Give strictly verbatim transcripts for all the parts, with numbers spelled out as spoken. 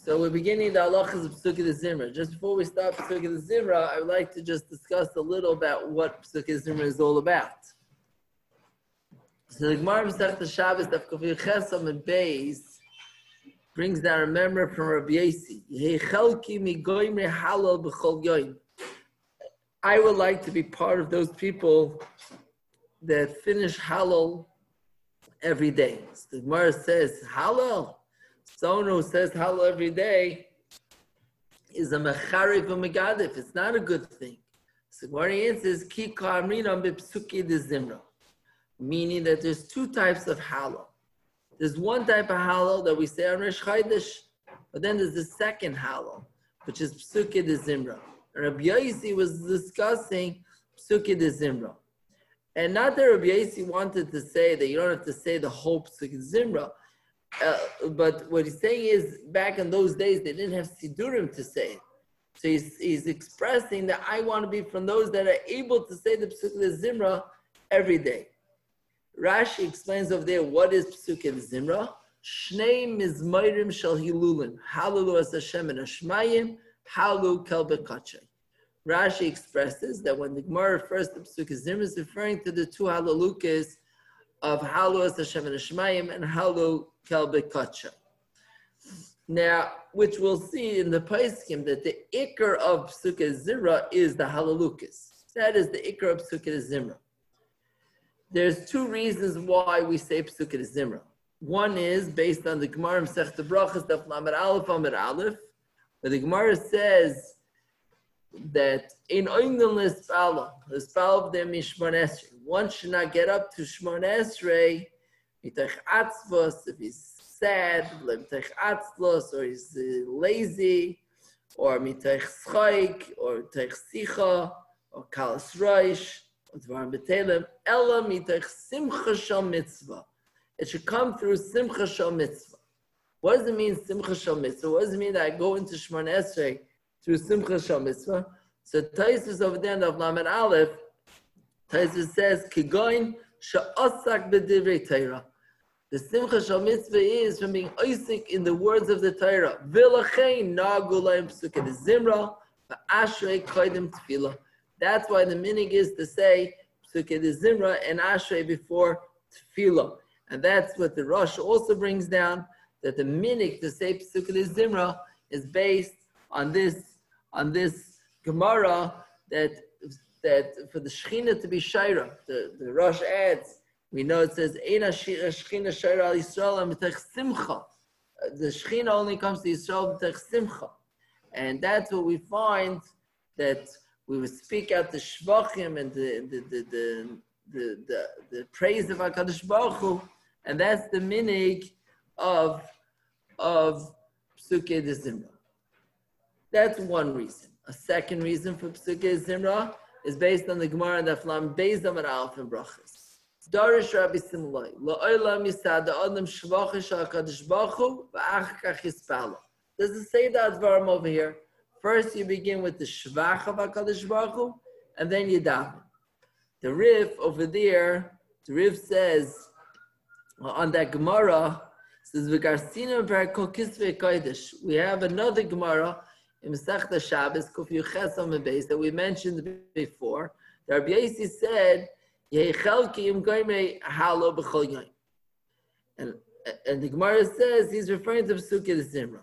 So we're beginning the halachas of Pesukei de Zimra. Just before we start Pesukei de Zimra, I would like to just discuss a little about what Pesukei de Zimra is all about. So the Gemara Masechta Shabbos Daf Kuf Ches Amud Beis brings down a memory from Rabbi Yossi. Yehi chelki migoyimre halal b'chol yoyim. I would like to be part of those people that finish halal every day. So the Gemara says halal. Someone who says halal every day is a mechariv u'megadif. It's not a good thing. So the Gemara answers ki ka'amrinam b'psukei de zimra, meaning that there's two types of halal. There's one type of halal that we say on Rosh Chodesh, but then there's the second halal, which is Pesukei de Zimra. And Rabbi Yossi was discussing Pesukei de Zimra. And not that Rabbi Yossi wanted to say that you don't have to say the whole Pesukei de Zimra, uh, but what he's saying is back in those days they didn't have Sidurim to say it. So he's, he's expressing that I want to be from those that are able to say the Pesukei de Zimra every day. Rashi explains over there what is Pesukei de Zimra. Shnei mizmorim shel hilulim, halalu as Hashem and Hashmayim, halalu kel bekachay. Rashi expresses that when the Gemara refers to Pesukei de Zimra, is referring to the two halalukas of halalu as Hashem and Hashmayim and halalu kel bekachay. Now, which we'll see in the Paiskim that the ikar of Pesukei de Zimra is the halalukas. That is the ikar of Pesukei de Zimra. There's two reasons why we say Pesukei de Zimra. One is based on the Gemara Masechta Brachos Daf Lamed Aleph Amud Aleph, where the Gemara says that in oimdim l'spala, l'spala b'dei mishmon esrei, one should not get up to shmon esrei mitach atzvos if he's sad, mitach atzlos, or he's uh, lazy, or mitach schaik, or mitach sicha, or kalas roish. It should come through simcha shel mitzvah. What does it mean, simcha shel mitzvah? What does it mean that I go into Shemona Esrei through simcha shel mitzvah? So Taisus over there in the Lamed Aleph, Taisus says, Kigoin she'asak b'divrei Torah. The simcha shel mitzvah is from being oisik in the words of the Torah. V'lachein nagu laim Pesukei de Zimra v'ashrei kodim tefillah. That's why the minig is to say Pesukei de Zimra and Ashrei before Tefillah. And that's what the Rosh also brings down, that the minig to say Pesukei de Zimra is based on this on this Gemara that that for the Shechina to be Shaira. The, the Rosh adds, we know it says, Eina Shechina Shaira al Yisrael mitach Simcha. The Shechina only comes to Yisrael mitach Simcha. And that's what we find that we would speak out the shvachim and the the the the, the, the, the praise of HaKadosh Baruch Hu, and that's the minig of of Pesukei de Zimra. That's one reason. A second reason for Pesukei de Zimra is based on the Gemara and the Flam Beis Amud Aleph and Brachos. Darish Rabbi Simlai la'olam yisad adam shvachish HaKadosh Baruch Hu v'ach kach yispala. Does it say that Dvarim over here? First, you begin with the Shvach of HaKadosh Baruch Hu, and then you daven. The Rif over there, the Rif says, on that Gemara, says, V'garsina v'arkol kisvei kodesh. We have another Gemara in Masechta Shabbos, Kuf Ches Amud Beis, that we mentioned before. The Rabbi Yossi said, Yechelki im goymei halo b'chol yoyim. And, and the Gemara says, he's referring to Pesukei de Zimra.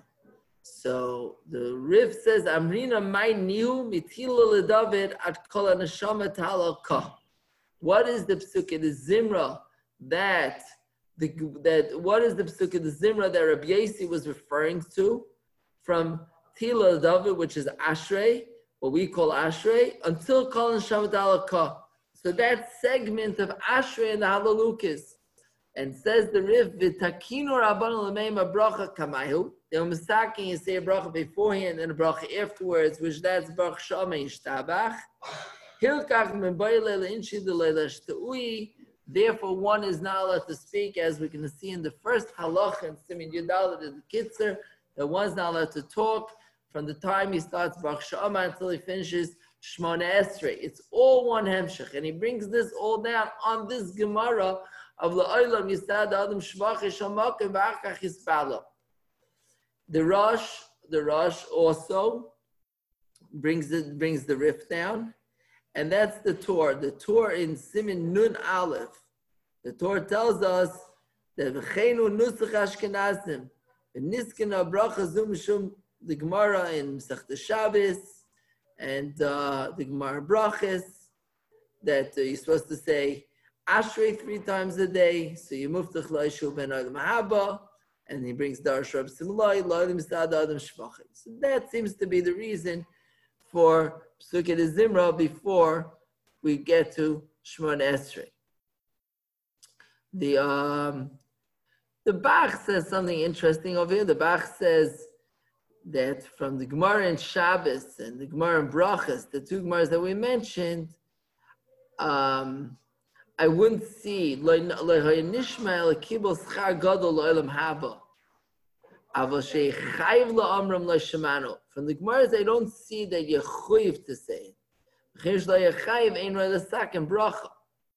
So the Rif says, Amrina my nihu mitila leDavid at kol haneshama talaka. What is the Pesukei de Zimra that the that what is the Pesukei de Zimra that Rabbi Yossi was referring to from Tila David, which is Ashrei, what we call Ashrei, until kol haneshama talaka. So that segment of Ashrei and the Halalukas. And says the Rif, V'takinu Rabbanu l'meim bracha kamayu. They were misaking, you say a bracha beforehand and a bracha afterwards, which that's Baruch Shama Yishtabach. Hilkach min b'yilei le'inshi d'leila shta'ui. Therefore, one is not allowed to speak, as we can see in the first halach and Simin Yudal, the Kitzer, that one's not allowed to talk from the time he starts Baruch Shama until he finishes Shmona Esrei. It's all one hemshech, and he brings this all down on this Gemara of la'olam yisad adam shvachish hamakim v'achach yispala. The Rosh the Rosh also brings it brings the riff down, and that's the Torah. The Torah in Siman Nun Aleph. The Torah tells us that v'cheinu nusach Ashkenazim v'niskena bracha zu mishum the Gemara in Masechta Shabbos and uh, the Gemara Brachas that uh, you're supposed to say Ashrei three times a day. So you move to Chalaishu ben Olam Haba, and he brings Darsh Rab Simlai, Loilim Sad Adam Shvachim. So that seems to be the reason for Psukei de Zimra before we get to Shemona Esrei. The um, the Bach says something interesting over here. The Bach says that from the Gemara in Shabbos and the Gemara in Brachas, the two Gemaras that we mentioned, um, I wouldn't see from the Gemaras, I don't see that you're chuyiv to say it.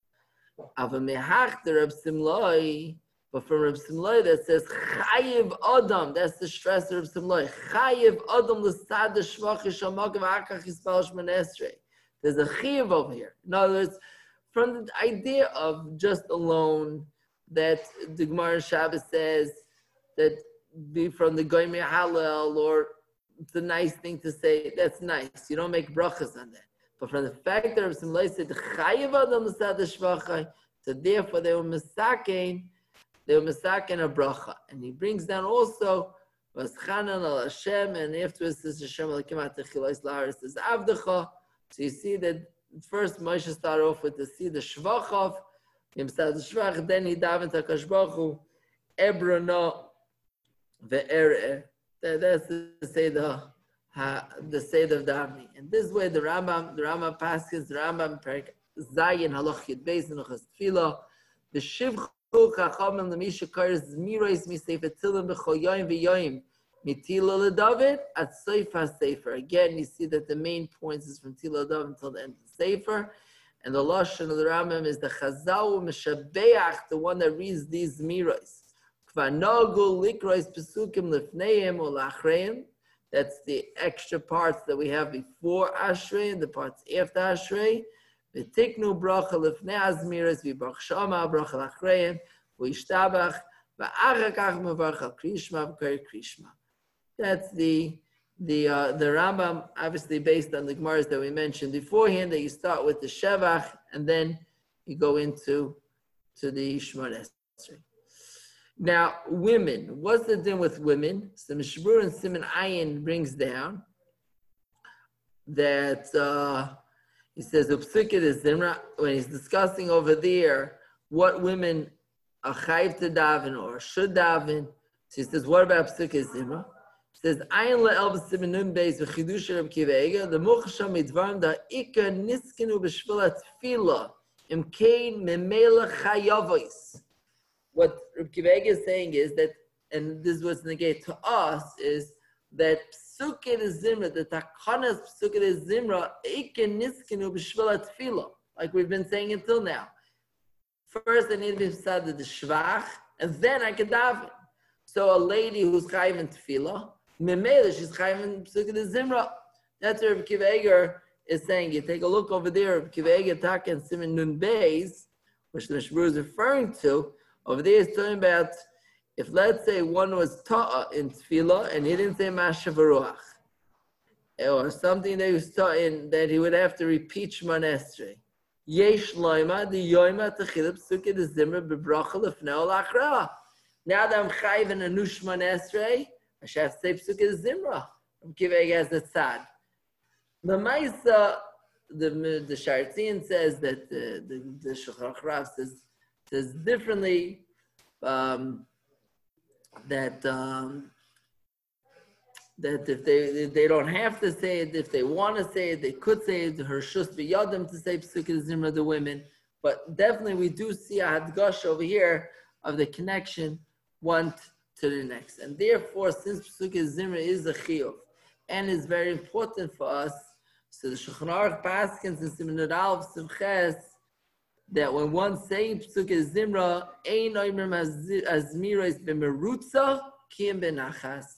But from Reb Simlai that says Chayiv Adam, that's the stress of Reb Simlai. Chayiv Adam l'sad shvachish hamakav akach yispal shemona esrei. There's a chayiv over here. In other words, from the idea of just alone that the Gemara Shabbos says that be from the Goyim Hallel, or it's a nice thing to say. That's nice. You don't make brachas on that. But from the fact that Reb Simlai said Chayiv Adam l'sad shvachai, so therefore they were misakein. They were misaken a bracha, and he brings down also Vaschanan al Hashem, and afterwards says Hashem Elokim Atechilais La'aretz says Avdecha. So you see that first Moshe started off with the see the Shvachav, him said the Shvach, then he davened to Hakadosh Baruch Hu, Ebrona ve'ereh. That's the Seder, the Seder of Davni. And this way the Rambam, the Rambam passes, the Rambam Perek Zayin Halach Yud Beis Nuchas Tefillah, the Shivch. Again, you see that the main points is from Tila Dav until the end of the Sefer. And the Lashon of the Rambam is the Chazal Meshabeach, the one that reads these Miros. That's the extra parts that we have before Ashrei and the parts after Ashrei. V'tiknu bracha lefnei azmiras v'barach shama bracha lachreim v'ishtabach v'achar kach mevarach al krishma v'kari krishma. That's the the uh, the Rambam, obviously based on the Gemaras that we mentioned beforehand. That you start with the shevach and then you go into to the Shemona Esrei. Now, women. What's the din with women? So Mishmur and Siman Ayin brings down that. Uh, He says, Upsukit is Zimra, when he's discussing over there what women are chayiv to daven or should daven. So he says, what about Upsukit Zimra? He says, Ayin le'el b'simen nun beis v'chidush Reb Akiva Eiger, the muchasham midvarim da ikar niskenu b'shvila tefila im kein memela chayavois. What Reb Akiva Eiger is saying is that, and this was negated to us, is that Psukei de Zimra, the Takanas Psukei de Zimra, Eiken Niskenu b'Shvila Tefillah, like we've been saying until now. First, I need to be beside the Shvach, and then I can daven. So a lady who's chayiv in Tefillah, Memela, she's chayiv in Psukei de Zimra. That's what Reb Akiva Eiger is saying. You take a look over there, Reb Akiva Eiger Taka and Siman Nun Beis, which the Mishmur is referring to. Over there, is talking about if, let's say, one was taught in tefillah and he didn't say Mashav Ruach, or something that he was taught in that he would have to repeat Shemona Esrei. Yesh loima the yoima techilip Psukei de Zimra bebracha lefnei lachra. Now that I'm chayiv in a new Shemona Esrei, I should have to say Psukei de Zimra. I'm giving as the tzad. The Maisa, the the Shartzian says that the the, the Shulchan Aruch says says differently. Um, that um, that if they if they don't have to say it, if they want to say it, they could say it. Her shus biyadim to say Psukei Zimra, the women. But definitely we do see a hadgash over here of the connection one to the next. And therefore, since Psukei Zimra is a chiyuv and is very important for us, so the Shulchan Aruch paskins in Siman Aleph Simches that when one saying Psukei Zimra, ein oimer azmira is b'merutza kim benachas.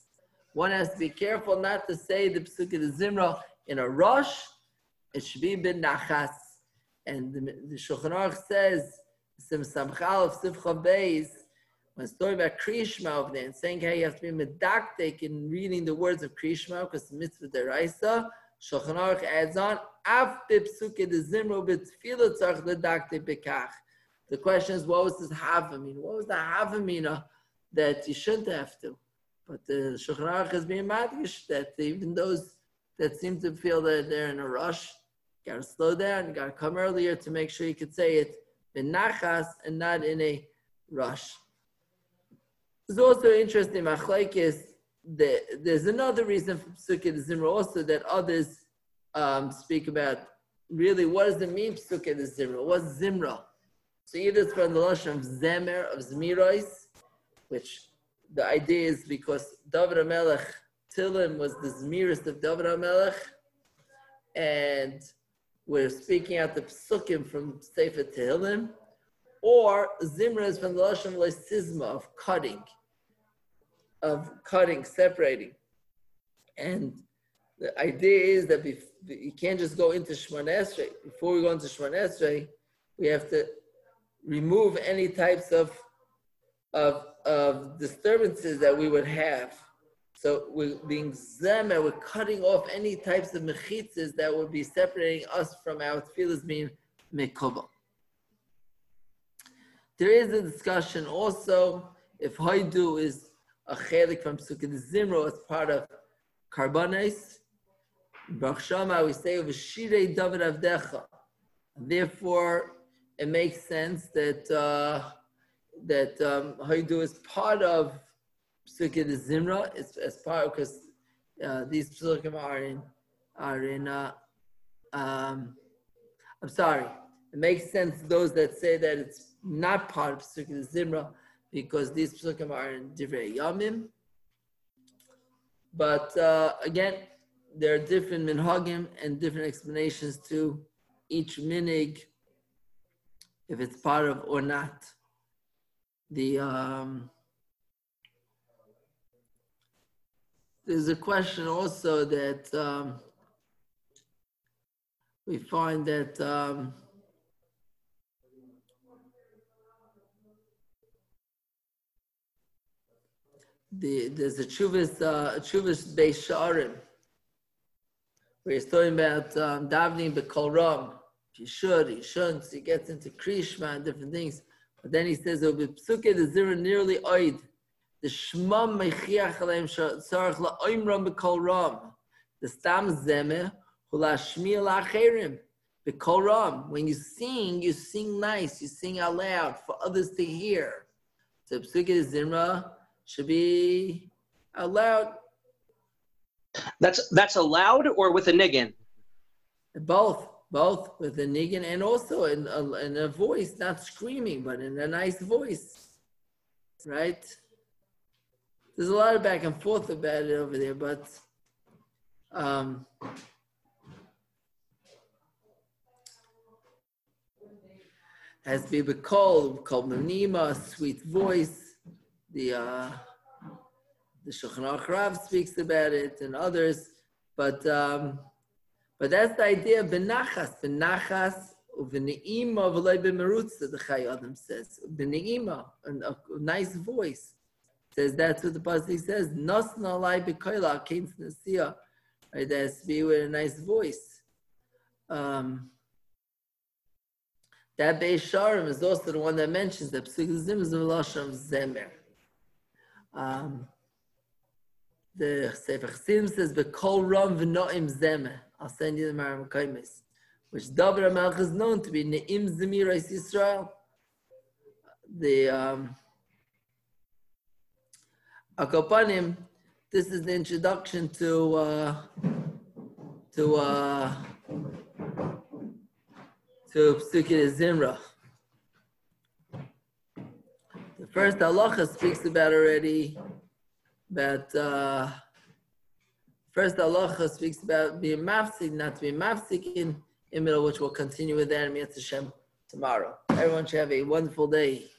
one has to be careful not to say the Pesukei de Zimra in a rush. It should be bin nachas. And the, the Shulchan Aruch says, Sim Samchal of Sivcha Beis, when it's talking about Kriyishma over there and saying how you have to be medaktek in reading the words of Kriyishma because it's mitzvah deraisa, Shulchan Aruch adds on, Af b'psukei de Zimra b'tfilah tzarich ledaktek b'kach. The question is, what was this havamina? What was the havamina that you shouldn't have to? But the Shulchan Aruch is being madgish that even those that seem to feel that they're in a rush, you gotta slow down, you gotta come earlier to make sure you could say it in nachas and not in a rush. There's also interesting machlekes. There's another reason for Pesukei de Zimra also that others um, speak about. Really, what does it mean Pesukei de Zimra? What's Zimra? So either it's from the lashon of Zemer, of Zmiros, which the idea is because David HaMelech, Tilim was the Zmiris of David HaMelech, and we're speaking out the Pesukim from Sefer Tehillim, or Zimra is from the lashon of Leisizma, of cutting, of cutting, separating. And the idea is that bef- you can't just go into Shemona Esrei. Before we go into Shemona Esrei, we have to remove any types of, of, of disturbances that we would have. So we're being zemer, we're cutting off any types of mechitzas that would be separating us from our tefillas being mekubal. There is a discussion also if Haidu is a chelik from Pesukei de Zimra as part of Karbanes. In Baruch Shama we say V'shirei David Avdecha. Therefore, it makes sense that uh, that um, Haidu is part of Pesukei de Zimra. It's as part because uh, these Pesukim are in are in. Uh, um, I'm sorry. It makes sense those that say that it's not part of Pesukei de Zimra because these Pesukim are in Divrei Yamim. But uh, again, there are different minhagim and different explanations to each minig, if it's part of or not. The um, there's a question also that um, we find that um, the there's a chuvas uh, chuvas beis sharim where he's talking about um, davening b'kol ram. You should, you shouldn't. So he gets into Kriyishma and different things. But then he says, "It will be Pesukei de Zimra nearly oid. The shmam mechiach aleim tzarich la'oimram b'kol ram. The stam zemeh hulashmiel la'acherim b'kol ram. When you sing, you sing nice. You sing out loud for others to hear. So Pesukei de Zimra should be out loud. That's that's allowed or with a niggin? Both. Both with a niggin and also in a, in a voice, not screaming, but in a nice voice, right? There's a lot of back and forth about it over there, but um, has to be b'kol, called menima, sweet voice. The uh, the Shulchan Aruch Rav speaks about it and others, but. Um, But that's the idea of benachas, benachas, uveneima, v'loi b'merutza, the Chai Adam says. Beneima, a nice voice. Says that's what the pasuk says. Nosna alai b'koila, kainz nasiya. Right, that has to be with a nice voice. Um, that Beis Sharim is also the one that mentions that Pesukei de Zimra is the lashon of zemer. Um, the Sefer Chassidim says, "B'kol ram v'noim zemer." I'll send you the Maram Kaimis, which David HaMelech is known to be Ne'im Zmiros Yisrael. The um, Akopanim, this is the introduction to uh, to uh, to Pesukei de Zimra. The first halacha speaks about already about. Uh, First, halacha speaks about being mafsik, not to be mafsik in the middle, which we'll continue with that in Mitzvah Hashem tomorrow. Everyone should have a wonderful day.